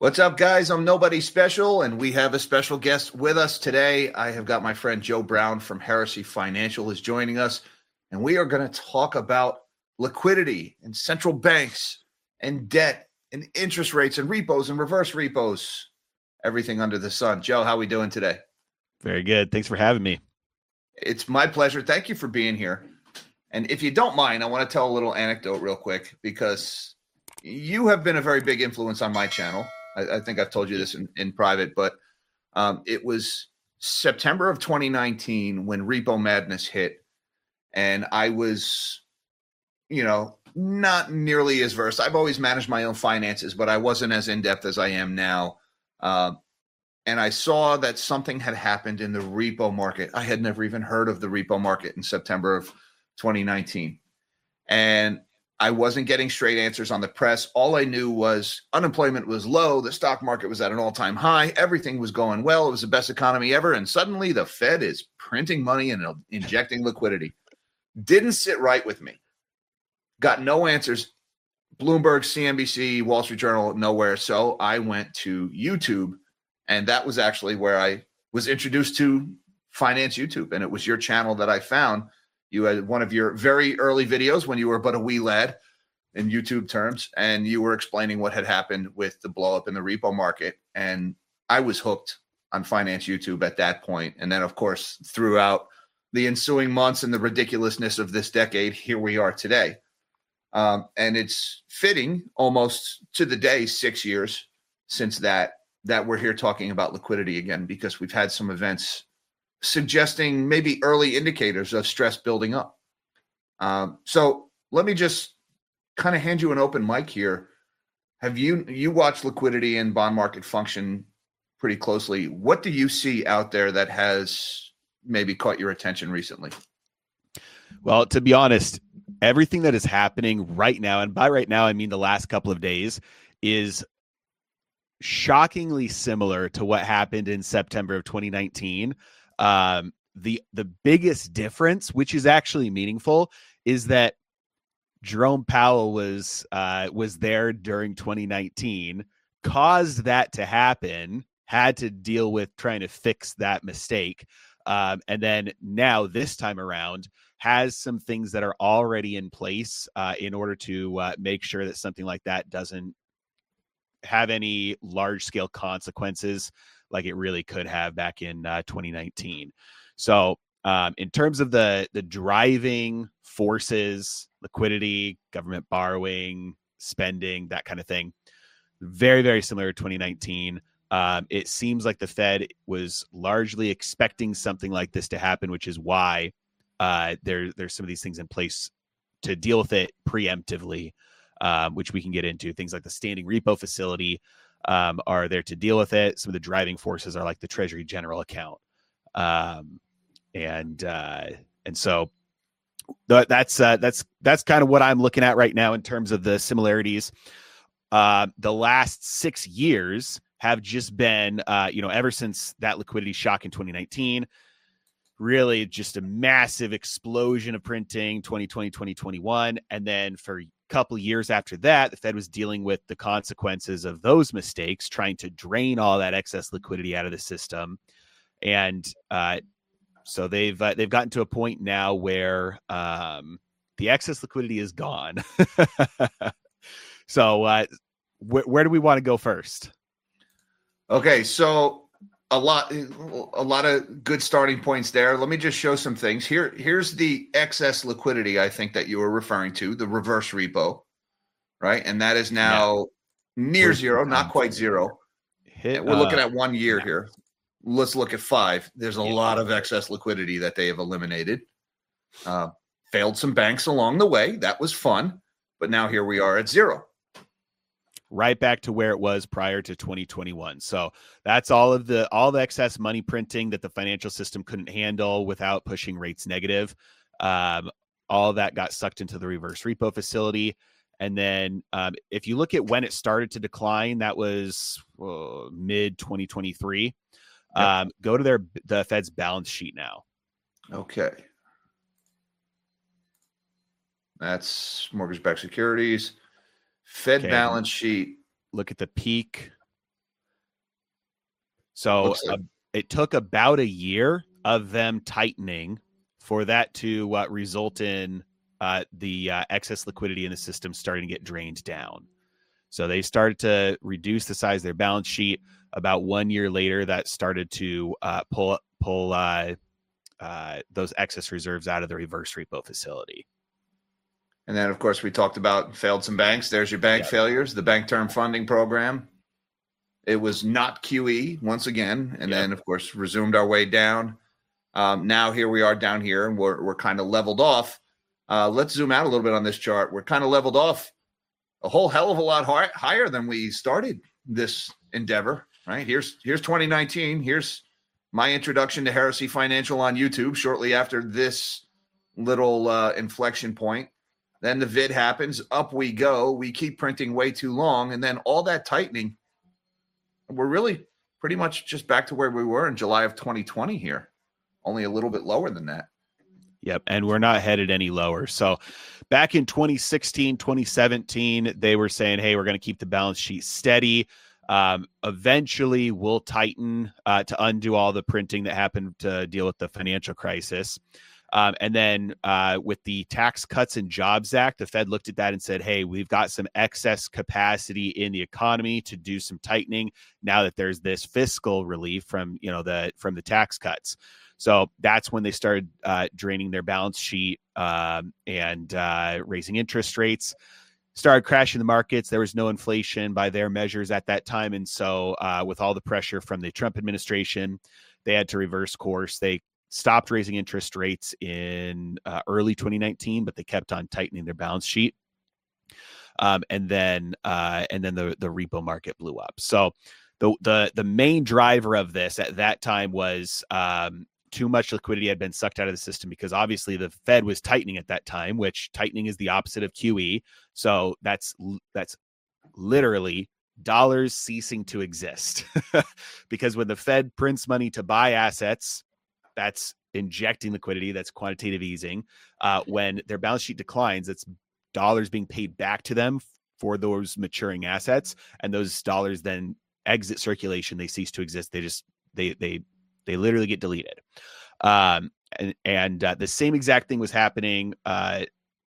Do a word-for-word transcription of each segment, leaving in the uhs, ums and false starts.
What's up, guys? I'm Nobody Special, and we have a special guest with us today. I have got my friend Joe Brown from Heresy Financial is joining us, and we are going to talk about liquidity and central banks and debt and interest rates and repos and reverse repos, everything under the sun. Joe, how are we doing today? Very good. Thanks for having me. It's my pleasure. Thank you for being here. And if you don't mind, I want to tell a little anecdote real quick because you have been a very big influence on my channel. I, I think I've told you this in, in private, but um, it was September of twenty nineteen when Repo Madness hit. And I was, you know, not nearly as versed. I've always managed my own finances, but I wasn't as in-depth as I am now. Uh, and I saw that something had happened in the repo market. I had never even heard of the repo market in September of twenty nineteen. And I wasn't getting straight answers on the press. All I knew was unemployment was low. The stock market was at an all-time high. Everything was going well. It was the best economy ever. And suddenly the Fed is printing money and injecting liquidity. Didn't sit right with me. Got no answers. Bloomberg, C N B C, Wall Street Journal, nowhere. So I went to YouTube, and that was actually where I was introduced to Finance YouTube. And it was your channel that I found. You had one of your very early videos when you were but a wee lad in YouTube terms, and you were explaining what had happened with the blow up in the repo market. And I was hooked on Finance YouTube at that point. And then, of course, throughout the ensuing months and the ridiculousness of this decade, here we are today. Um, and it's fitting almost to the day, six years since that, that we're here talking about liquidity again, because we've had some events suggesting maybe early indicators of stress building up. Um, so let me just kind of hand you an open mic here. Have you, you watched liquidity and bond market function pretty closely. What do you see out there that has maybe caught your attention recently? Well, to be honest, everything that is happening right now, and by right now, I mean the last couple of days, is shockingly similar to what happened in September of twenty nineteen. Um, the the biggest difference, which is actually meaningful, is that Jerome Powell was uh, was there during twenty nineteen, caused that to happen, had to deal with trying to fix that mistake, um, and then now this time around has some things that are already in place uh, in order to uh, make sure that something like that doesn't have any large scale consequences like it really could have back in uh, twenty nineteen. So um, in terms of the the driving forces, liquidity, government borrowing, spending, that kind of thing, very, very similar to twenty nineteen. Um, it seems like the Fed was largely expecting something like this to happen, which is why uh, there, there's some of these things in place to deal with it preemptively, um, which we can get into. Things like the standing repo facility um, are there to deal with it. Some of the driving forces are like the Treasury General Account. Um, and, uh, and so th- that's, uh, that's, that's kind of what I'm looking at right now in terms of the similarities. Uh, the last six years have just been, uh, you know, ever since that liquidity shock in twenty nineteen, really just a massive explosion of printing, twenty twenty, twenty twenty-one. And then for couple years after that, the Fed was dealing with the consequences of those mistakes, trying to drain all that excess liquidity out of the system. And uh, so they've uh, they've gotten to a point now where um, the excess liquidity is gone. So uh, wh- where do we want to go first? Okay, so a lot a lot of good starting points there. Let me just show some things. Here, here's the excess liquidity I think that you were referring to, the reverse repo, right? And that is now yeah. near Where's zero, not quite zero. Hit, we're uh, looking at one year yeah. here. Let's look at five. There's a yeah. lot of excess liquidity that they have eliminated. Uh, failed some banks along the way. That was fun. But now here we are at zero. Right back to where it was prior to twenty twenty-one. So that's all of the all the excess money printing that the financial system couldn't handle without pushing rates negative. Um, all of that got sucked into the reverse repo facility. And then um, if you look at when it started to decline, that was uh, mid twenty twenty-three. Yep. Um, go to their the Fed's balance sheet now. Okay. That's mortgage-backed securities. Fed okay. balance sheet. Look at the peak So uh, it took about a year of them tightening for that to uh, result in uh, the uh, excess liquidity in the system starting to get drained down. So they started to reduce the size of their balance sheet. About one year later, that started to uh, pull pull uh, uh, those excess reserves out of the reverse repo facility. And then, of course, we talked about failed some banks. There's your bank yep. failures, the Bank Term Funding Program. It was not Q E once again, and yep. then, of course, resumed our way down. Um, now here we are down here, and we're we're kind of leveled off. Uh, let's zoom out a little bit on this chart. We're kind of leveled off a whole hell of a lot high, higher than we started this endeavor. Right here's here's twenty nineteen. Here's my introduction to Heresy Financial on YouTube. Shortly after this little uh, inflection point, then the vid happens. Up we go. We keep printing way too long, and then all that tightening. We're really pretty much just back to where we were in July of twenty twenty here, only a little bit lower than that. Yep. And we're not headed any lower. So back in twenty sixteen, twenty seventeen, they were saying, hey, we're going to keep the balance sheet steady. Um, eventually we'll tighten uh, to undo all the printing that happened to deal with the financial crisis. Um, and then uh, with the Tax Cuts and Jobs Act, the Fed looked at that and said, hey, we've got some excess capacity in the economy to do some tightening now that there's this fiscal relief from, you know, the from the tax cuts. So that's when they started uh, draining their balance sheet um, and uh, raising interest rates, started crashing the markets. There was no inflation by their measures at that time. And so uh, with all the pressure from the Trump administration, they had to reverse course. They stopped raising interest rates in uh, early twenty nineteen, but they kept on tightening their balance sheet. Um, and then uh, and then the, the repo market blew up. So the, the, the main driver of this at that time was um, too much liquidity had been sucked out of the system because obviously the Fed was tightening at that time, which tightening is the opposite of Q E. So that's that's literally dollars ceasing to exist because when the Fed prints money to buy assets, that's injecting liquidity, that's quantitative easing. Uh, when their balance sheet declines, it's dollars being paid back to them for those maturing assets, and those dollars then exit circulation. They cease to exist. They just they they they literally get deleted. Um, and and uh, the same exact thing was happening uh,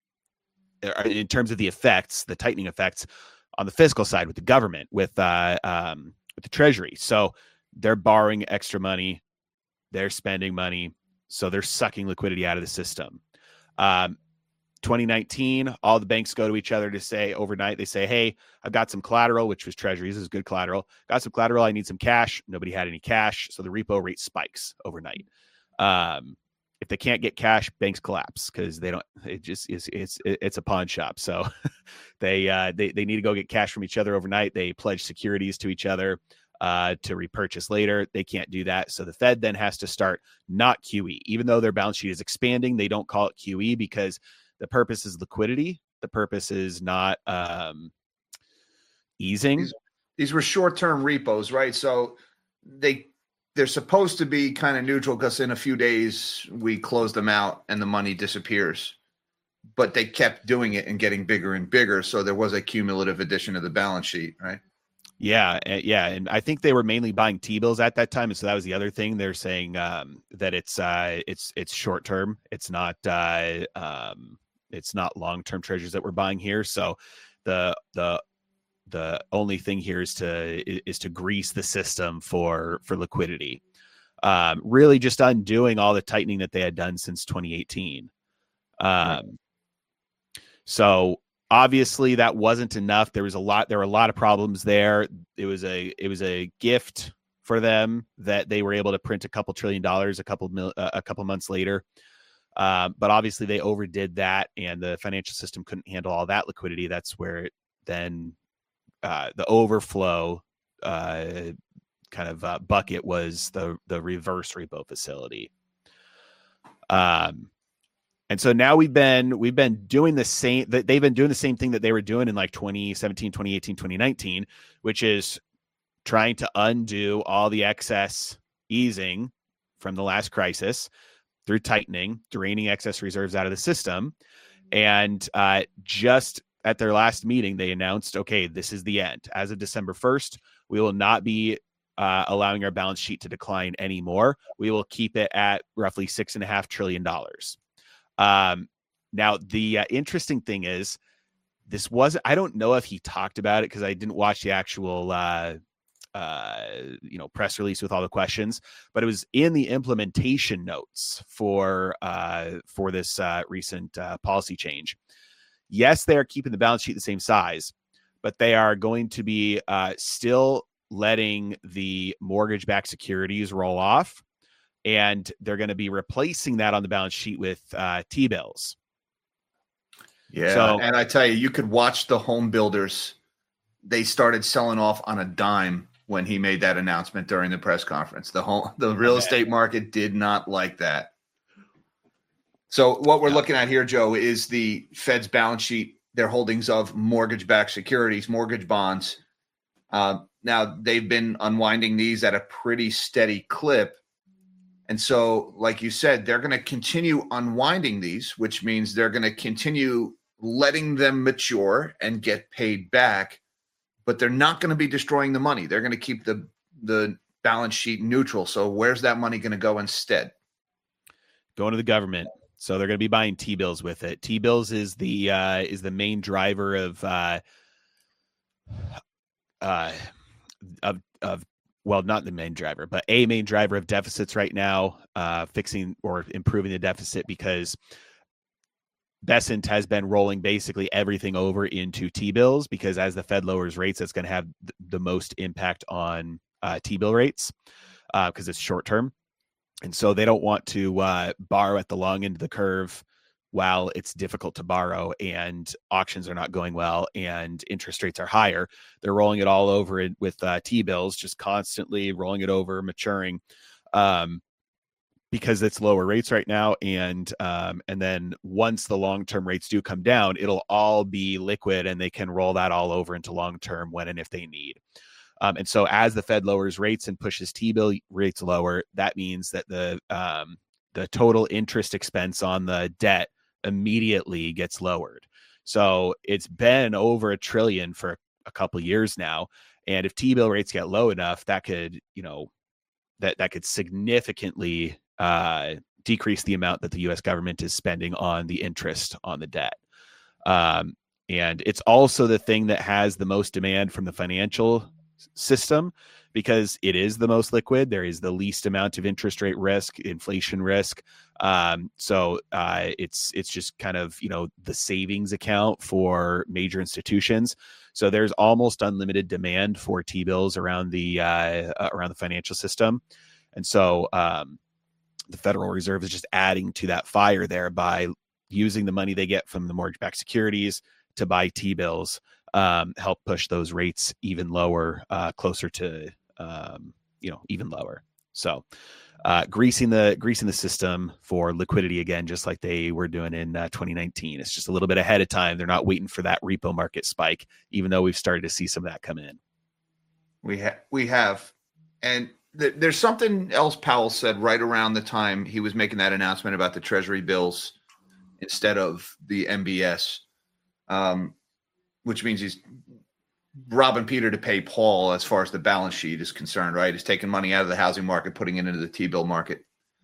in terms of the effects, the tightening effects on the fiscal side with the government, with uh, um, with the Treasury. So they're borrowing extra money. They're spending money, so they're sucking liquidity out of the system. Um, twenty nineteen, all the banks go to each other to say overnight, they say, hey, I've got some collateral, which was treasuries. This is good collateral. Got some collateral. I need some cash. Nobody had any cash. So the repo rate spikes overnight. Um, if they can't get cash, banks collapse because they don't, it just is, it's, it's a pawn shop. So they, uh, they, they need to go get cash from each other overnight. They pledge securities to each other uh, to repurchase later. They can't do that. So the Fed then has to start not Q E, even though their balance sheet is expanding. They don't call it Q E because the purpose is liquidity. The purpose is not um, easing. These, these were short-term repos, right? So they, they're supposed to be kind of neutral because in a few days we close them out and the money disappears. But they kept doing it and getting bigger and bigger. So there was a cumulative addition to the balance sheet, right? Yeah. Yeah. And I think they were mainly buying T-bills at that time. And so that was the other thing. They're saying um, that it's uh, it's it's short term. It's not uh, um, it's not long-term treasuries that we're buying here. So the the the only thing here is to is to grease the system for for liquidity. Um, really just undoing all the tightening that they had done since twenty eighteen. Um, right. So obviously that wasn't enough. There was a lot, there were a lot of problems there. It was a, it was a gift for them that they were able to print a couple trillion dollars, a couple mil, uh, a couple months later. Um, but obviously they overdid that and the financial system couldn't handle all that liquidity. That's where it then uh, the overflow uh, kind of uh, bucket was the, the reverse repo facility. Um, And so now we've been we've been doing the same that they've been doing the same thing that they were doing in like twenty seventeen, twenty eighteen, twenty nineteen, which is trying to undo all the excess easing from the last crisis through tightening, draining excess reserves out of the system. And uh, just at their last meeting, they announced, okay, this is the end. As of December first, we will not be uh, allowing our balance sheet to decline anymore. We will keep it at roughly six and a half trillion dollars. Um, now, the uh, interesting thing is, this wasn't, I don't know if he talked about it because I didn't watch the actual, uh, uh, you know, press release with all the questions, but it was in the implementation notes for, uh, for this uh, recent uh, policy change. Yes, they are keeping the balance sheet the same size, but they are going to be uh, still letting the mortgage-backed securities roll off, and they're going to be replacing that on the balance sheet with uh, T-bills. Yeah, so, and I tell you, you could watch the home builders. They started selling off on a dime when he made that announcement during the press conference. The home, the real okay. estate market did not like that. So what we're yeah. looking at here, Joe, is the Fed's balance sheet, their holdings of mortgage-backed securities, mortgage bonds. Uh, now, they've been unwinding these at a pretty steady clip. And so, like you said, they're going to continue unwinding these, which means they're going to continue letting them mature and get paid back, but they're not going to be destroying the money. They're going to keep the, the balance sheet neutral. So where's that money going to go instead? Going to the government. So they're going to be buying T-bills with it. T-bills is the uh, is the main driver of uh, uh, of of well, not the main driver, but a main driver of deficits right now, uh, fixing or improving the deficit, because Bessent has been rolling basically everything over into T-bills, because as the Fed lowers rates, that's going to have th- the most impact on uh, T-bill rates because uh, it's short term. And so they don't want to uh, borrow at the long end of the curve while it's difficult to borrow and auctions are not going well and interest rates are higher. They're rolling it all over it with uh, T-bills, just constantly rolling it over, maturing, um, because it's lower rates right now. And um, and then once the long-term rates do come down, it'll all be liquid and they can roll that all over into long-term when and if they need. Um, and so as the Fed lowers rates and pushes T-bill rates lower, that means that the um, the total interest expense on the debt immediately gets lowered. So it's been over a trillion for a couple of years now. And if T-bill rates get low enough, that could, you know, that, that could significantly uh, decrease the amount that the U S government is spending on the interest on the debt. Um, and it's also the thing that has the most demand from the financial system, because it is the most liquid. There is the least amount of interest rate risk, inflation risk. Um, so uh, it's it's just kind of, you know, the savings account for major institutions. So there's almost unlimited demand for T-bills around the uh, around the financial system, and so um, the Federal Reserve is just adding to that fire there by using the money they get from the mortgage-backed securities to buy T-bills. Um, help push those rates even lower, uh, closer to, um, you know, even lower. So uh, greasing the greasing the system for liquidity again, just like they were doing in uh, twenty nineteen. It's just a little bit ahead of time. They're not waiting for that repo market spike, even though we've started to see some of that come in. We have, we have, and th- there's something else Powell said right around the time he was making that announcement about the Treasury bills instead of the M B S. Um, which means he's robbing Peter to pay Paul as far as the balance sheet is concerned, right? He's taking money out of the housing market, putting it into the T-bill market.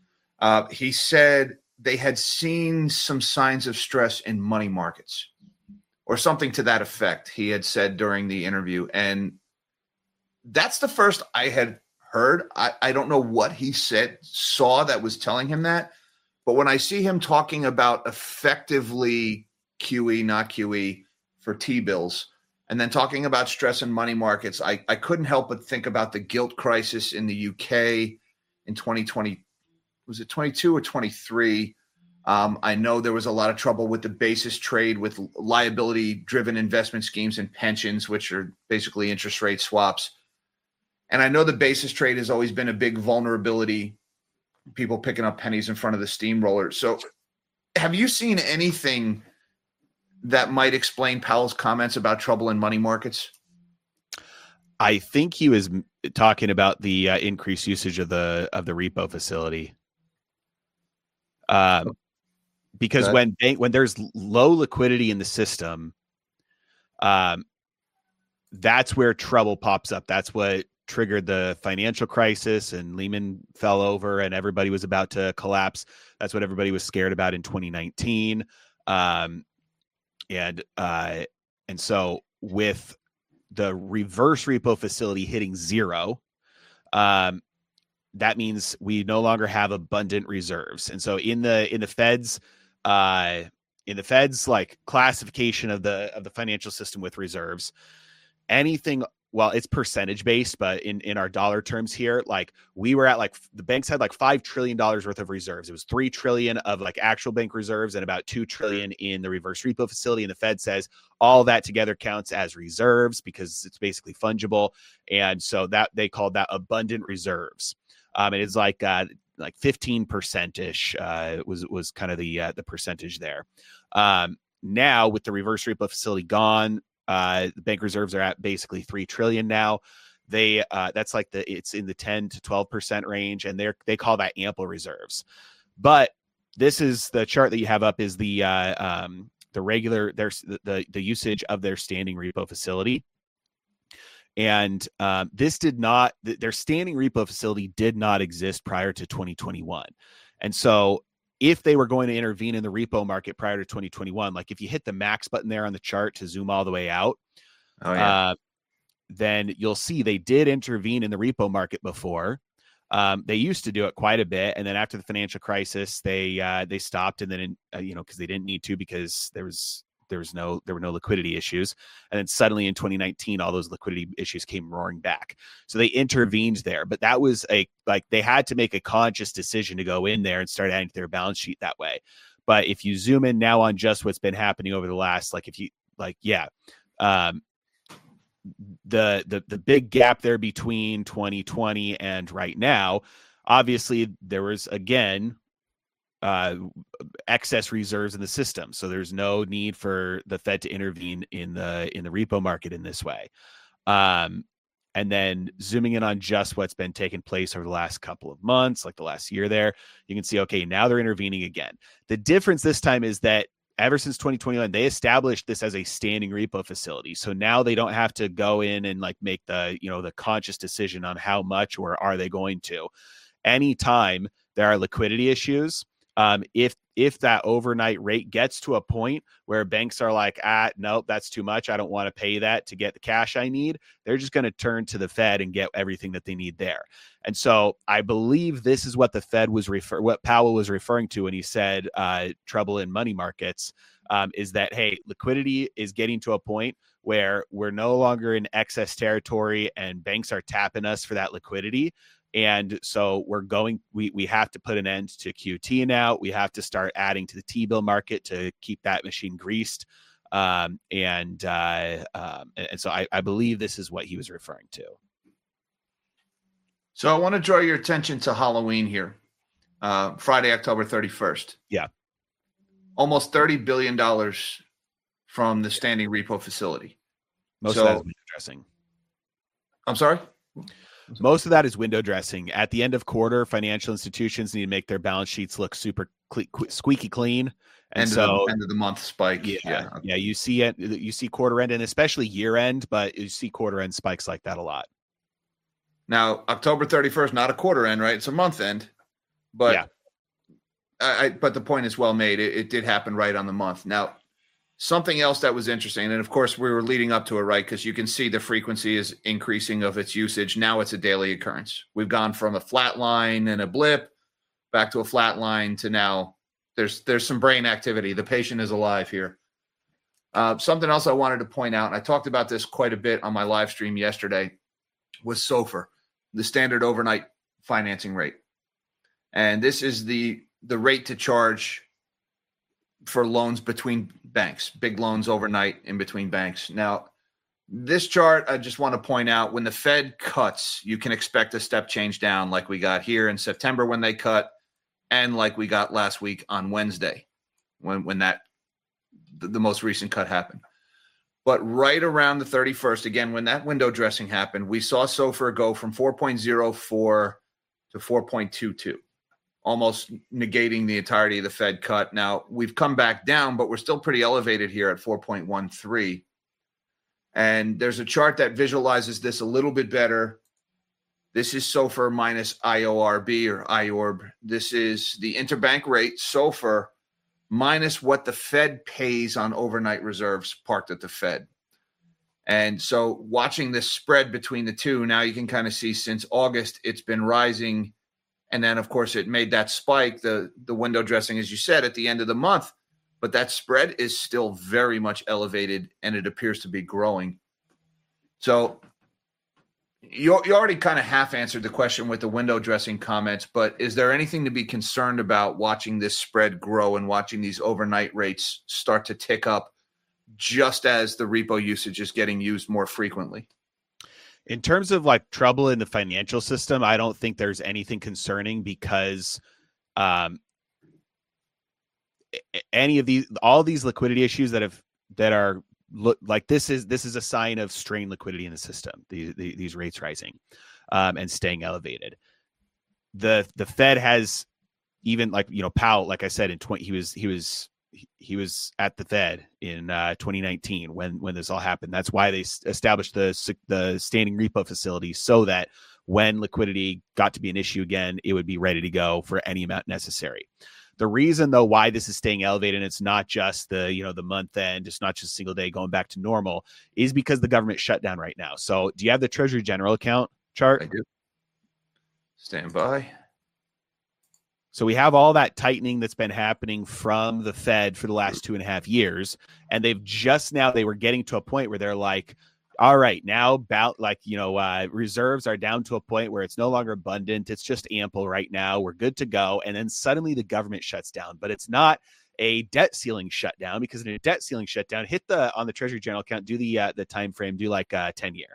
Uh, he said they had seen some signs of stress in money markets or something to that effect, he had said during the interview. And that's the first I had heard. I, I don't know what he said, saw that was telling him that. But when I see him talking about effectively Q E, not Q E, for T-bills, and then talking about stress in money markets, I, I couldn't help but think about the gilt crisis in the U K in twenty twenty. Was it twenty-two or twenty-three? Um, I know there was a lot of trouble with the basis trade with liability-driven investment schemes and pensions, which are basically interest rate swaps. And I know the basis trade has always been a big vulnerability, people picking up pennies in front of the steamroller. So have you seen anything that might explain Powell's comments about trouble in money markets? I think he was talking about the uh, increased usage of the of the repo facility. Um, because when bank, when there's low liquidity in the system, um, that's where trouble pops up. That's what triggered the financial crisis and Lehman fell over and everybody was about to collapse. That's what everybody was scared about in twenty nineteen. Um, and, uh, and so with the reverse repo facility hitting zero, um, that means we no longer have abundant reserves. And so in the, in the Fed's, uh, in the Fed's like classification of the, of the financial system with reserves, anything, well, it's percentage based, but in, in our dollar terms here, like we were at like the banks had like five trillion dollars worth of reserves. It was three trillion of like actual bank reserves and about two trillion in the reverse repo facility. And the Fed says all that together counts as reserves because it's basically fungible. And so that they called that abundant reserves. Um, and it's like, uh, like fifteen percent ish, uh, was, was kind of the, uh, the percentage there. Um, now with the reverse repo facility gone, Uh, the bank reserves are at basically three trillion now. They uh, that's like the it's in the ten to twelve percent range, and they're they call that ample reserves. But this is the chart that you have up is the uh, um, the regular there's the, the the usage of their standing repo facility, and um, this did not their standing repo facility did not exist prior to twenty twenty-one, and so. If they were going to intervene in the repo market prior to twenty twenty-one, like if you hit the max button there on the chart to zoom all the way out, oh, yeah. uh, then you'll see they did intervene in the repo market before. Um, they used to do it quite a bit. And then after the financial crisis, they uh, they stopped. And then, uh, you know, because they didn't need to because there was there was no there were no liquidity issues. And then suddenly in twenty nineteen, all those liquidity issues came roaring back. So they intervened there. But that was a like they had to make a conscious decision to go in there and start adding to their balance sheet that way. But if you zoom in now on just what's been happening over the last, like if you like, yeah, um, the the the big gap there between twenty twenty and right now, obviously there was again uh excess reserves in the system, so there's no need for the Fed to intervene in the in the repo market in this way. Um and then zooming in on just what's been taking place over the last couple of months, like the last year there, you can see okay, now they're intervening again. The difference this time is that ever since twenty twenty-one, they established this as a standing repo facility. So now they don't have to go in and like make the, you know, the conscious decision on how much or are they going to. Anytime there are liquidity issues, um, if if that overnight rate gets to a point where banks are like, ah, nope, that's too much. I don't want to pay that to get the cash I need. They're just going to turn to the Fed and get everything that they need there. And so I believe this is what the Fed was refer, what Powell was referring to when he said uh, trouble in money markets, um, is that, hey, liquidity is getting to a point where we're no longer in excess territory and banks are tapping us for that liquidity. And so we're going, we we have to put an end to Q T now. We have to start adding to the T-bill market to keep that machine greased. Um, and, uh, um, and and so I, I believe this is what he was referring to. So I want to draw your attention to Halloween here. Uh, Friday, October thirty-first. Yeah. Almost thirty billion dollars from the standing repo facility. Most so, of that is window dressing. I'm sorry? Most of that is window dressing. At the end of quarter, financial institutions need to make their balance sheets look super cle- squeaky clean. And end so of the, end of the month spike. Yeah, yeah. Yeah. You see it, you see quarter end and especially year end, but you see quarter end spikes like that a lot. Now, October thirty-first, not a quarter end, right? It's a month end. But yeah. I, I but the point is well made. It, it did happen right on the month. Now, something else that was interesting, and of course we were leading up to it, right? Because you can see the frequency is increasing of its usage. Now it's a daily occurrence. We've gone from a flat line and a blip back to a flat line to now there's there's some brain activity. The patient is alive here. Uh, something else I wanted to point out, and I talked about this quite a bit on my live stream yesterday, was SOFR, the standard overnight financing rate. And this is the the rate to charge for loans between banks, big loans overnight in between banks. Now, this chart, I just want to point out, when the Fed cuts, you can expect a step change down like we got here in September when they cut, and like we got last week on Wednesday when, when that the, the most recent cut happened. But right around the thirty-first, again, when that window dressing happened, we saw SOFR go from four point oh four to four point two two. Almost negating the entirety of the Fed cut. Now, we've come back down, but we're still pretty elevated here at four point one three. And there's a chart that visualizes this a little bit better This is SOFR minus I O R B or I O R B. This is the interbank rate, SOFR, minus what the Fed pays on overnight reserves parked at the Fed. And so watching this spread between the two, now you can kind of see since August, it's been rising. And then, of course, it made that spike, the, the window dressing, as you said, at the end of the month. But that spread is still very much elevated, and it appears to be growing. So you, you already kind of half answered the question with the window dressing comments, but is there anything to be concerned about watching this spread grow and watching these overnight rates start to tick up just as the repo usage is getting used more frequently? In terms of like trouble in the financial system, I don't think there's anything concerning because um, any of these, all these liquidity issues that have that are look like this is this is a sign of strained liquidity in the system. These these rates rising um, and staying elevated. The the Fed has even like you know Powell, like I said in twenty, he was he was. He was at the Fed in uh, twenty nineteen when when this all happened. That's why they established the the standing repo facility so that when liquidity got to be an issue again, it would be ready to go for any amount necessary. The reason, though, why this is staying elevated, and it's not just the you know the month end, it's not just a single day going back to normal, is because the government shut down right now. So, do you have the Treasury General account chart? I do. Stand by. So we have all that tightening that's been happening from the Fed for the last two and a half years. And they've just now, they were getting to a point where they're like, all right, now about like, you know, uh, reserves are down to a point where it's no longer abundant. It's just ample right now. We're good to go. And then suddenly the government shuts down, but it's not a debt ceiling shutdown because in a debt ceiling shutdown, hit the, on the Treasury General account, do the, uh, the time frame, do like a ten year.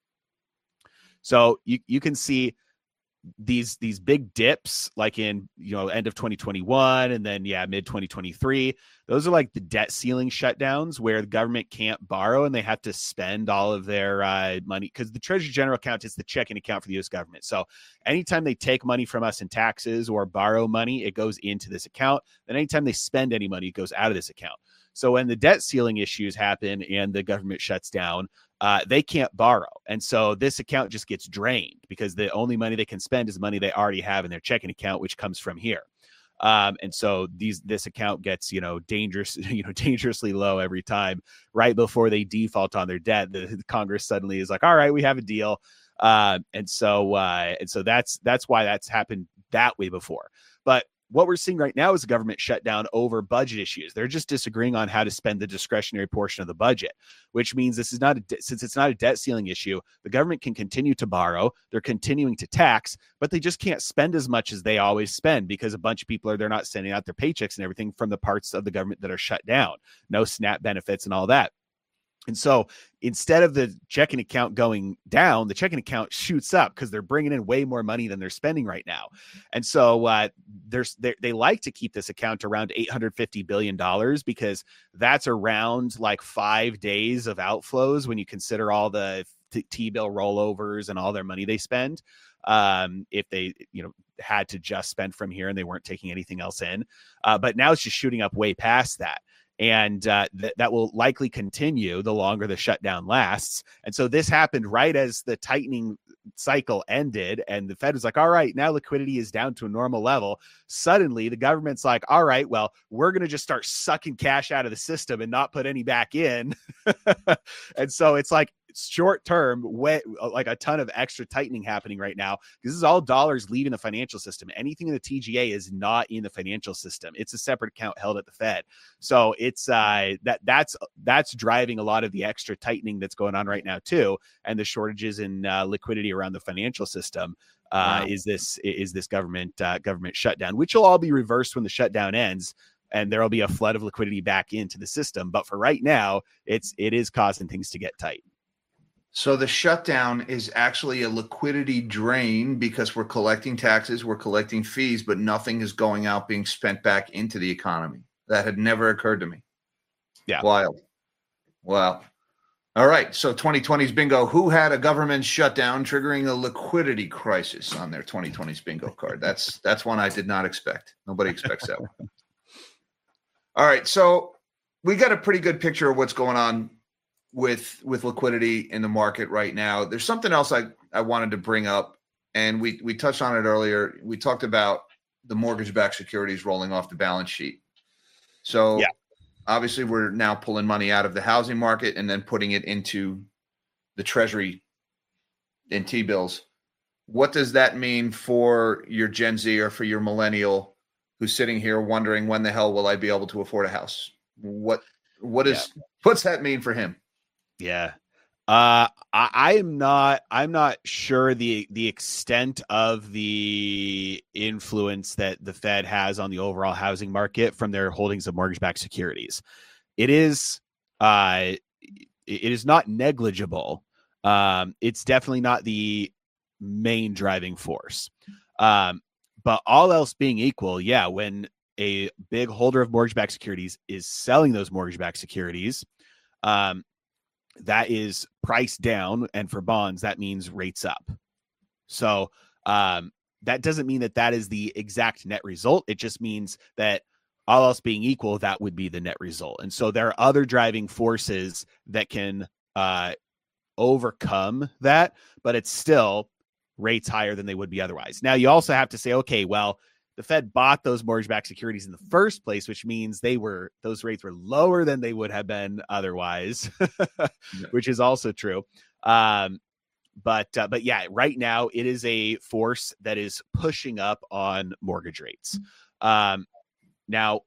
So you, you can see these these big dips like in you know end of twenty twenty-one and then yeah mid twenty twenty-three. Those are like the debt ceiling shutdowns where the government can't borrow and they have to spend all of their uh, money because the Treasury General account is the checking account for the U S government. So anytime they take money from us in taxes or borrow money, it goes into this account. Then anytime they spend any money, it goes out of this account. So when the debt ceiling issues happen and the government shuts down, uh, they can't borrow. And so this account just gets drained because the only money they can spend is money they already have in their checking account, which comes from here. Um, and so these this account gets, you know, dangerous, you know, dangerously low every time right before they default on their debt. The, the Congress suddenly is like, all right, we have a deal. Uh, and so uh, and so that's that's why that's happened that way before. But what we're seeing right now is a government shutdown over budget issues. They're just disagreeing on how to spend the discretionary portion of the budget, which means this is not a de- since it's not a debt ceiling issue. The government can continue to borrow. They're continuing to tax, but they just can't spend as much as they always spend because a bunch of people are they're not sending out their paychecks and everything from the parts of the government that are shut down. No SNAP benefits and all that. And so instead of the checking account going down, the checking account shoots up because they're bringing in way more money than they're spending right now. And so uh, there's they, they like to keep this account around eight hundred fifty billion dollars because that's around like five days of outflows when you consider all the t- T-bill rollovers and all their money they spend. Um, if they, you know, had to just spend from here and they weren't taking anything else in. Uh, but now it's just shooting up way past that. And uh, th- that will likely continue the longer the shutdown lasts. And so this happened right as the tightening cycle ended. And the Fed was like, all right, now liquidity is down to a normal level. Suddenly, the government's like, all right, well, we're going to just start sucking cash out of the system and not put any back in. And so it's like short term, way, like a ton of extra tightening happening right now. This is all dollars leaving the financial system. Anything in the T G A is not in the financial system. It's a separate account held at the Fed. So it's uh, that that's that's driving a lot of the extra tightening that's going on right now too, and the shortages in uh, liquidity around the financial system. Uh, wow. Is this is this government uh, government shutdown, which will all be reversed when the shutdown ends, and there will be a flood of liquidity back into the system. But for right now, it's it is causing things to get tight. So the shutdown is actually a liquidity drain because we're collecting taxes, we're collecting fees, but nothing is going out being spent back into the economy. That had never occurred to me. Yeah. Wild. Wow. All right. So twenty twenties bingo. Who had a government shutdown triggering a liquidity crisis on their twenty twenties bingo card? That's that's one I did not expect. Nobody expects that one. All right. So we got a pretty good picture of what's going on with with liquidity in the market right now. There's something else I, I wanted to bring up and we we touched on it earlier. We talked about the mortgage-backed securities rolling off the balance sheet. So yeah. obviously we're now pulling money out of the housing market and then putting it into the Treasury in T-bills. What does that mean for your Gen Z or for your millennial who's sitting here wondering when the hell will I be able to afford a house? What what is yeah. what's that mean for him? Yeah. Uh, I, I am not. I'm not sure the the extent of the influence that the Fed has on the overall housing market from their holdings of mortgage-backed securities. It is, uh, it is not negligible. Um, it's definitely not the main driving force. Um, but all else being equal, yeah, when a big holder of mortgage-backed securities is selling those mortgage-backed securities, um. that is price down, and for bonds, that means rates up. So um, that doesn't mean that that is the exact net result. It just means that all else being equal, that would be the net result. And so there are other driving forces that can uh, overcome that, but it's still rates higher than they would be otherwise. Now, you also have to say, okay, well, the Fed bought those mortgage-backed securities in the first place, which means they were those rates were lower than they would have been otherwise, yeah. which is also true. Um, but uh, but yeah, right now it is a force that is pushing up on mortgage rates. Um, now,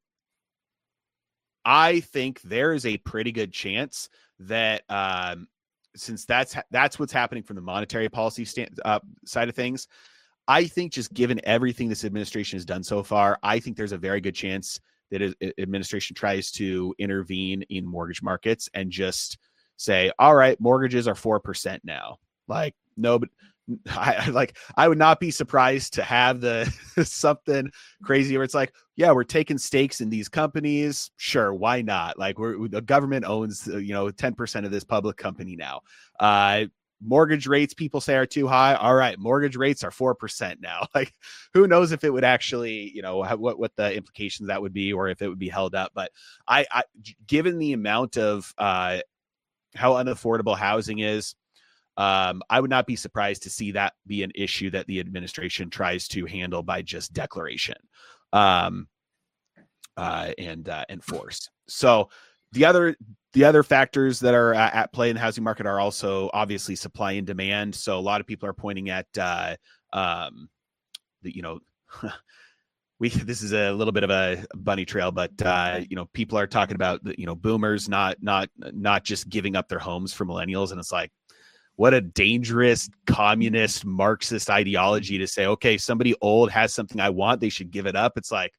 I think there is a pretty good chance that um, since that's that's what's happening from the monetary policy stand, uh, side of things. I think just given everything this administration has done so far, I think there's a very good chance that it, administration tries to intervene in mortgage markets and just say, all right, mortgages are four percent now. Like, no, but I like, I would not be surprised to have the something crazy where it's like, yeah, we're taking stakes in these companies. Sure. Why not? Like we're, the government owns, you know, ten percent of this public company now. Uh, Mortgage rates people say are too high. All right, mortgage rates are four percent now. Like, who knows if it would actually, you know, what what the implications that would be, or if it would be held up. But I, I given the amount of uh, how unaffordable housing is, um, I would not be surprised to see that be an issue that the administration tries to handle by just declaration, um, uh, and uh, enforce. So the other. The other factors that are at play in the housing market are also obviously supply and demand. So a lot of people are pointing at, uh, um, the, you know, we this is a little bit of a bunny trail, but uh, you know, people are talking about the, you know, boomers not not not just giving up their homes for millennials, and it's like, what a dangerous communist Marxist ideology to say, okay, somebody old has something I want, they should give it up. It's like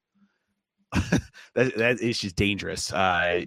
that, that is just dangerous. Uh,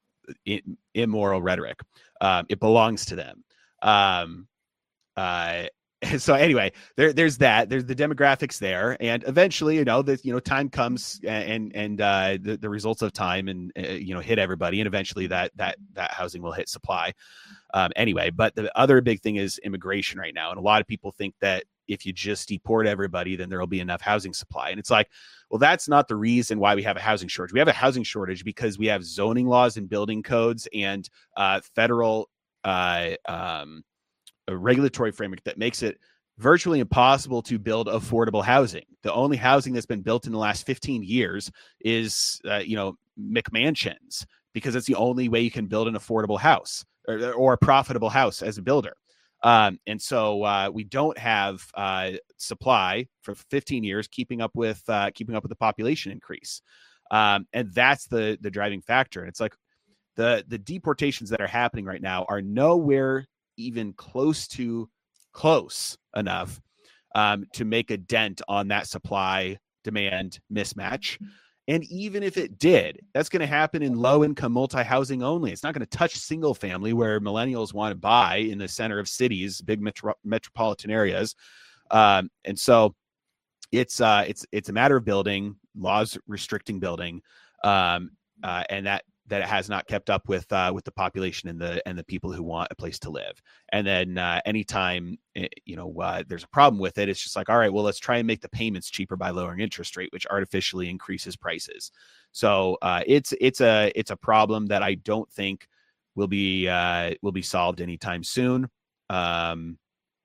immoral rhetoric. Um, it belongs to them. Um, uh, so anyway, there, there's that. There's the demographics there, and eventually, you know, the you know time comes, and and uh, the the results of time, and uh, you know, hit everybody, and eventually that that that housing will hit supply. Um, anyway, but the other big thing is immigration right now, and a lot of people think that if you just deport everybody, then there will be enough housing supply, and it's like, well, that's not the reason why we have a housing shortage. We have a housing shortage because we have zoning laws and building codes and uh, federal uh, um, a regulatory framework that makes it virtually impossible to build affordable housing. The only housing that's been built in the last fifteen years is, uh, you know, McMansions, because it's the only way you can build an affordable house or, or a profitable house as a builder. Um, and so uh, we don't have uh, supply for fifteen years, keeping up with uh, keeping up with the population increase, um, and that's the the driving factor. And it's like the the deportations that are happening right now are nowhere even close to close enough um, to make a dent on that supply demand mismatch. And even if it did, that's going to happen in low-income multi-housing only. It's not going to touch single-family where millennials want to buy in the center of cities, big metro- metropolitan areas. Um, and so it's uh, it's it's a matter of building, laws restricting building, um, uh, and that that it has not kept up with uh, with the population and the and the people who want a place to live. And then uh, anytime you know uh, there's a problem with it, it's just like, all right, well, let's try and make the payments cheaper by lowering interest rate, which artificially increases prices. So uh, it's it's a it's a problem that I don't think will be uh, will be solved anytime soon. Um,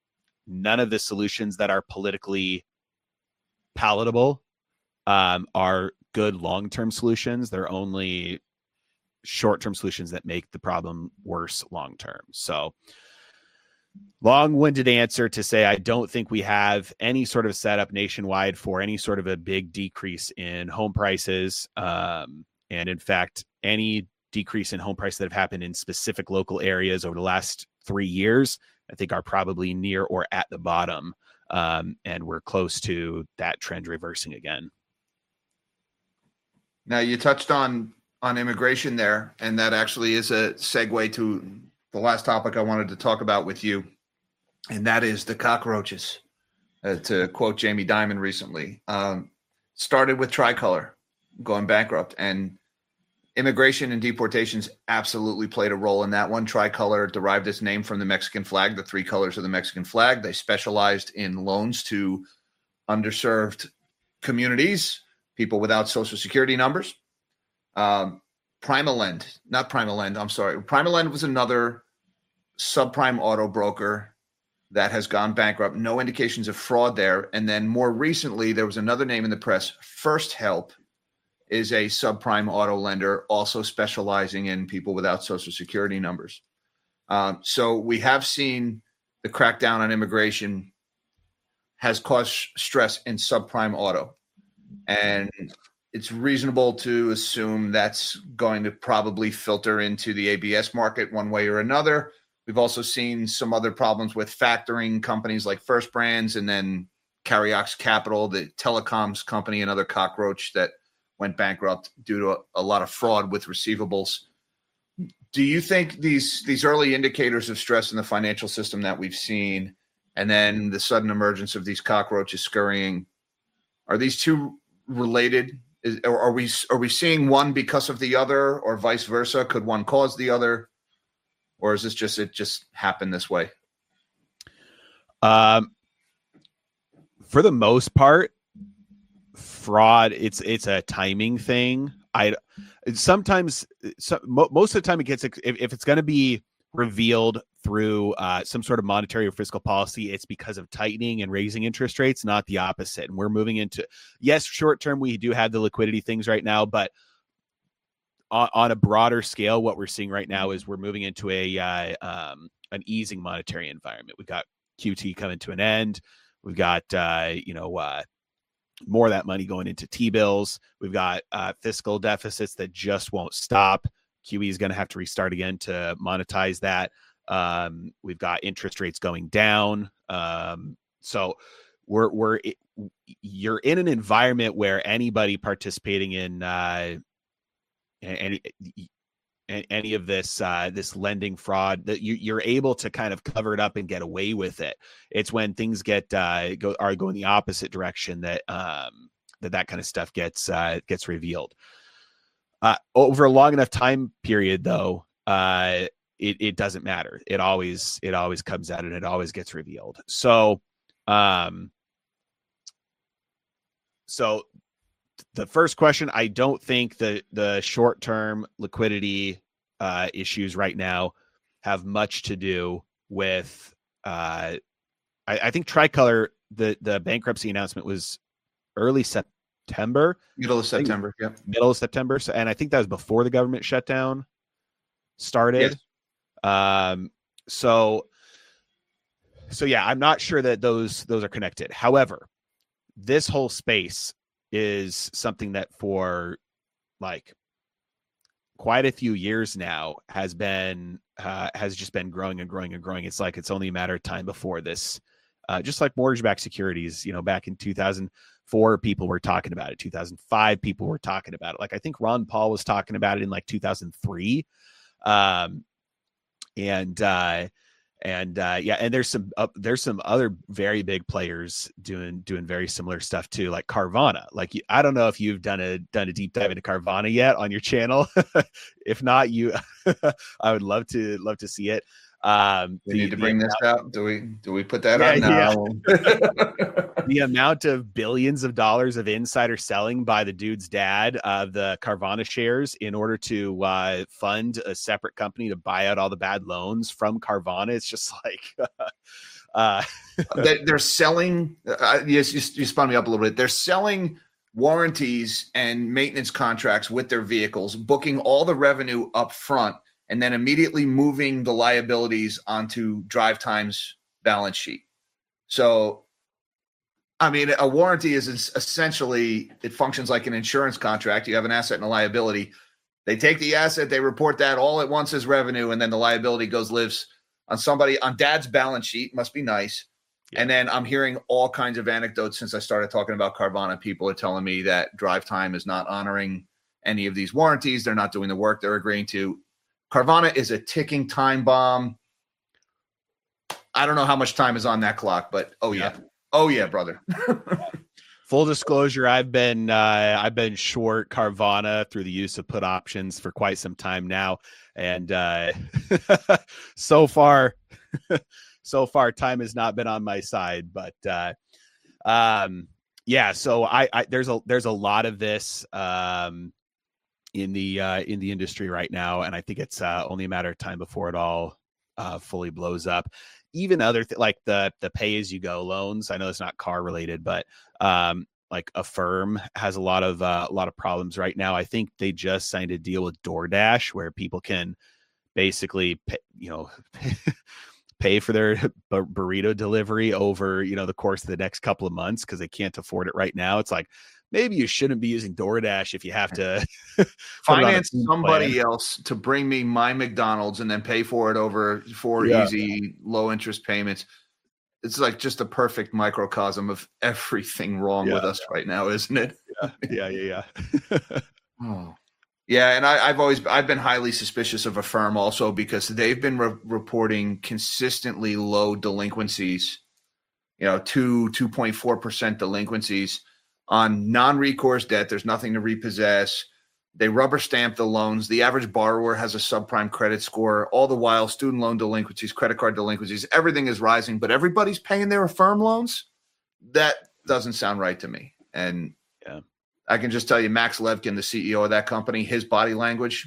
none of the solutions that are politically palatable um, are good long-term solutions. They're only short-term solutions that make the problem worse long-term. So long-winded answer to say, I don't think we have any sort of setup nationwide for any sort of a big decrease in home prices. Um, and in fact, any decrease in home prices that have happened in specific local areas over the last three years, I think are probably near or at the bottom. Um, and we're close to that trend reversing again. Now you touched on, on immigration there, and that actually is a segue to the last topic I wanted to talk about with you. And that is the cockroaches, uh, to quote Jamie Dimon recently. Um, started with Tricolor going bankrupt, and immigration and deportations absolutely played a role in that one. Tricolor derived its name from the Mexican flag, the three colors of the Mexican flag. They specialized in loans to underserved communities, people without Social Security numbers. Um, Primalend, not Primalend, I'm sorry. Primalend was another subprime auto broker that has gone bankrupt. No indications of fraud there. And then more recently, there was another name in the press. First Help is a subprime auto lender, also specializing in people without Social Security numbers. Um, so we have seen the crackdown on immigration has caused stress in subprime auto. And it's reasonable to assume that's going to probably filter into the A B S market one way or another. We've also seen some other problems with factoring companies like First Brands, and then Carriox Capital, the telecoms company, another cockroach that went bankrupt due to a, a lot of fraud with receivables. Do you think these these early indicators of stress in the financial system that we've seen, and then the sudden emergence of these cockroaches scurrying, are these two related? Is, or are we are we seeing one because of the other, or vice versa? Could one cause the other? Or is this just, it just happened this way? Um, for the most part, fraud, it's, it's a timing thing. I sometimes, so, most of the time it gets, if, if it's going to be revealed through uh, some sort of monetary or fiscal policy, it's because of tightening and raising interest rates, not the opposite. And we're moving into, yes, short term, we do have the liquidity things right now, but On, on a broader scale, what we're seeing right now is we're moving into a uh, um, an easing monetary environment. We've got Q T coming to an end. We've got uh, you know uh, more of that money going into T-bills. We've got uh, fiscal deficits that just won't stop. Q E is going to have to restart again to monetize that. Um, we've got interest rates going down. Um, so we're we're you're in an environment where anybody participating in uh, any any of this uh this lending fraud, that you, you're able to kind of cover it up and get away with it. It's when things get uh go are going the opposite direction that um that that kind of stuff gets uh gets revealed. Uh over a long enough time period though, uh it, it doesn't matter. It always it always comes out and it always gets revealed. So um so the first question, I don't think the the short-term liquidity uh, issues right now have much to do with. Uh, I, I think Tricolor, the the bankruptcy announcement was early September, middle of September, yeah, middle of September. So, and I think that was before the government shutdown started. Yes. Um. So. So yeah, I'm not sure that those those are connected. However, this whole space is something that for like quite a few years now has been uh, has just been growing and growing and growing. It's like it's only a matter of time before this, uh, just like mortgage-backed securities. You know, back in two thousand four, people were talking about it. two thousand five, people were talking about it. Like I think Ron Paul was talking about it in like two thousand three, um, and uh, And uh, yeah, and there's some uh, there's some other very big players doing doing very similar stuff too, like Carvana. Like I don't know if you've done a done a deep dive into Carvana yet on your channel. If not, you I would love to love to see it. Um, we the, need to bring amount, this out. Do we do we put that yeah, on now? Yeah. The amount of billions of dollars of insider selling by the dude's dad of uh, the Carvana shares in order to uh, fund a separate company to buy out all the bad loans from Carvana. It's just like, Uh, they, they're selling. Uh, yes, you, you spun me up a little bit. They're selling warranties and maintenance contracts with their vehicles, booking all the revenue up front, and then immediately moving the liabilities onto Drive Time's balance sheet. So, I mean, a warranty is essentially, it functions like an insurance contract. You have an asset and a liability. They take the asset, they report that all at once as revenue, and then the liability goes lives on somebody on dad's balance sheet. Must be nice. Yeah. And then I'm hearing all kinds of anecdotes since I started talking about Carvana. People are telling me that Drive Time is not honoring any of these warranties. They're not doing the work they're agreeing to. Carvana is a ticking time bomb. I don't know how much time is on that clock, but oh yeah. yeah. Oh yeah, brother. Full disclosure, I've been uh, I've been short Carvana through the use of put options for quite some time now. And uh, so far, so far, time has not been on my side. But uh, um, yeah, so I, I there's a there's a lot of this um, in the uh, in the industry right now, and I think it's uh, only a matter of time before it all uh, fully blows up. Even other th- like the the pay as you go loans. I know it's not car related, but um, like Affirm has a lot of uh, a lot of problems right now. I think they just signed a deal with DoorDash where people can basically pay, you know pay for their bur- burrito delivery over you know the course of the next couple of months because they can't afford it right now. It's like, maybe you shouldn't be using DoorDash if you have to finance somebody plan. else to bring me my McDonald's and then pay for it over four yeah. easy low interest payments. It's like just a perfect microcosm of everything wrong yeah. with us right now, isn't it? Yeah, yeah, yeah. yeah. oh. Yeah, and I, I've always I've been highly suspicious of Affirm also because they've been re- reporting consistently low delinquencies, you know, two two point four percent delinquencies on non-recourse debt. There's nothing to repossess. They rubber stamp the loans. The average borrower has a subprime credit score. All the while, student loan delinquencies, credit card delinquencies, everything is rising, but everybody's paying their Affirm loans. That doesn't sound right to me. And yeah. I can just tell you, Max Levkin, the C E O of that company, his body language,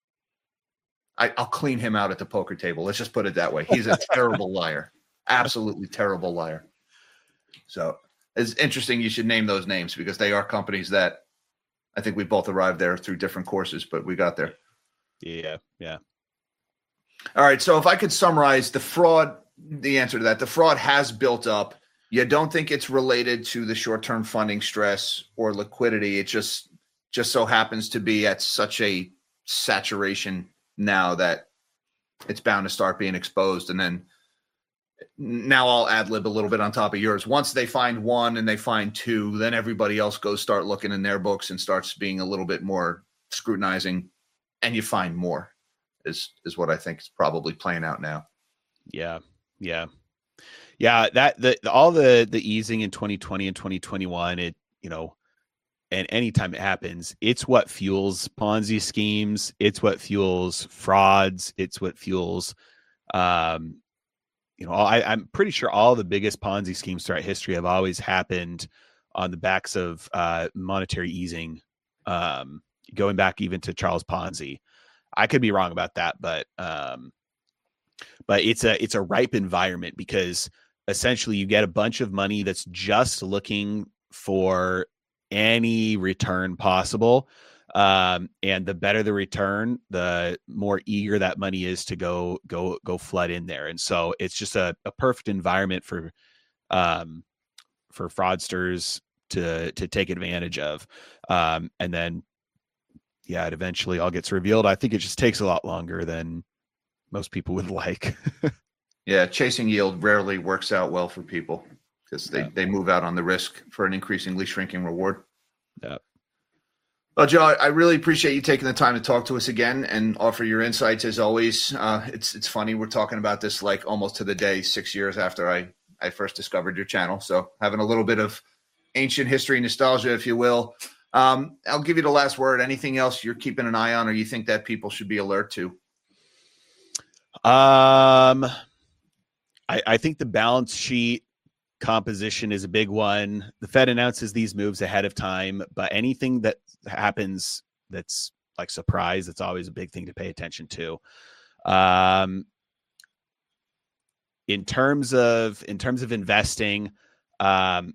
I, I'll clean him out at the poker table. Let's just put it that way. He's a terrible liar. Absolutely terrible liar. So it's interesting you should name those names because they are companies that I think we both arrived there through different courses, but we got there. Yeah, yeah. All right, so if I could summarize the fraud, the answer to that, the fraud has built up. You don't think it's related to the short-term funding stress or liquidity. It just just so happens to be at such a saturation now that it's bound to start being exposed. And then now I'll ad-lib a little bit on top of yours. Once they find one and they find two, then everybody else goes start looking in their books and starts being a little bit more scrutinizing, and you find more is is what I think is probably playing out now. Yeah, yeah. Yeah, that the all the the easing in twenty twenty and twenty twenty-one, it you know, and anytime it happens, it's what fuels Ponzi schemes, it's what fuels frauds, it's what fuels, um, you know, I, I'm pretty sure all the biggest Ponzi schemes throughout history have always happened on the backs of uh, monetary easing, um, going back even to Charles Ponzi. I could be wrong about that, but um, but it's a it's a ripe environment because essentially you get a bunch of money that's just looking for any return possible. Um, and the better the return, the more eager that money is to go, go, go flood in there. And so it's just a, a perfect environment for, um, for fraudsters to, to take advantage of. Um, and then, yeah, it eventually all gets revealed. I think it just takes a lot longer than most people would like. Yeah, chasing yield rarely works out well for people because they, yeah. they move out on the risk for an increasingly shrinking reward. Yeah. Well, Joe, I really appreciate you taking the time to talk to us again and offer your insights as always. Uh, it's it's funny we're talking about this like almost to the day six years after I, I first discovered your channel. So having a little bit of ancient history nostalgia, if you will. Um, I'll give you the last word. Anything else you're keeping an eye on or you think that people should be alert to? Um. I, I think the balance sheet composition is a big one. The Fed announces these moves ahead of time, but anything that happens that's like surprise, it's always a big thing to pay attention to. Um, in terms of in terms of investing, um,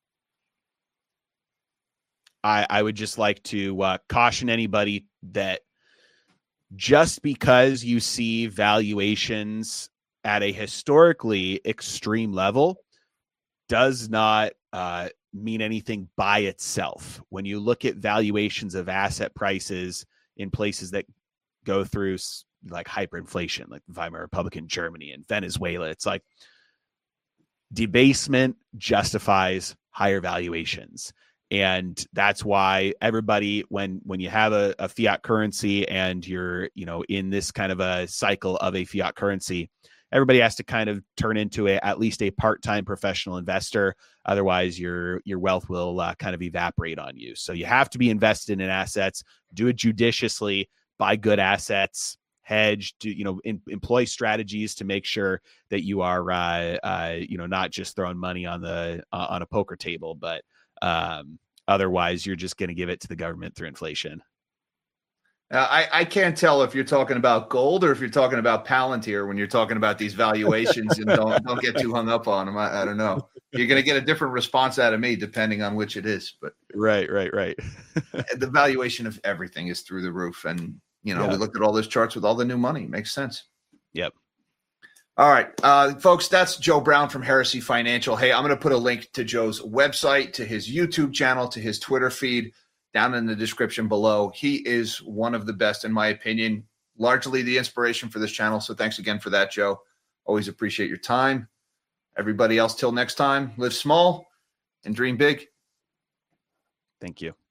I, I would just like to uh, caution anybody that just because you see valuations at a historically extreme level does not uh, mean anything by itself. When you look at valuations of asset prices in places that go through like hyperinflation, like Weimar Republic in Germany and Venezuela, it's like debasement justifies higher valuations. And that's why everybody, when when you have a, a fiat currency and you're, you know, in this kind of a cycle of a fiat currency, everybody has to kind of turn into a, at least a part-time professional investor. Otherwise, your your wealth will uh, kind of evaporate on you. So you have to be invested in assets. Do it judiciously. Buy good assets. Hedge. Do you know? In, employ strategies to make sure that you are, uh, uh, you know, not just throwing money on the uh, on a poker table, but um, otherwise, you're just going to give it to the government through inflation. Uh, I, I can't tell if you're talking about gold or if you're talking about Palantir when you're talking about these valuations, and don't don't get too hung up on them. I, I don't know. You're going to get a different response out of me depending on which it is. But right, right, right. The valuation of everything is through the roof, and you know, yeah. We looked at all those charts with all the new money. Makes sense. Yep. All right, uh, folks, that's Joe Brown from Heresy Financial. Hey, I'm going to put a link to Joe's website, to his YouTube channel, to his Twitter feed down in the description below. He is one of the best, in my opinion, largely the inspiration for this channel. So thanks again for that, Joe. Always appreciate your time. Everybody else, till next time, live small and dream big. Thank you.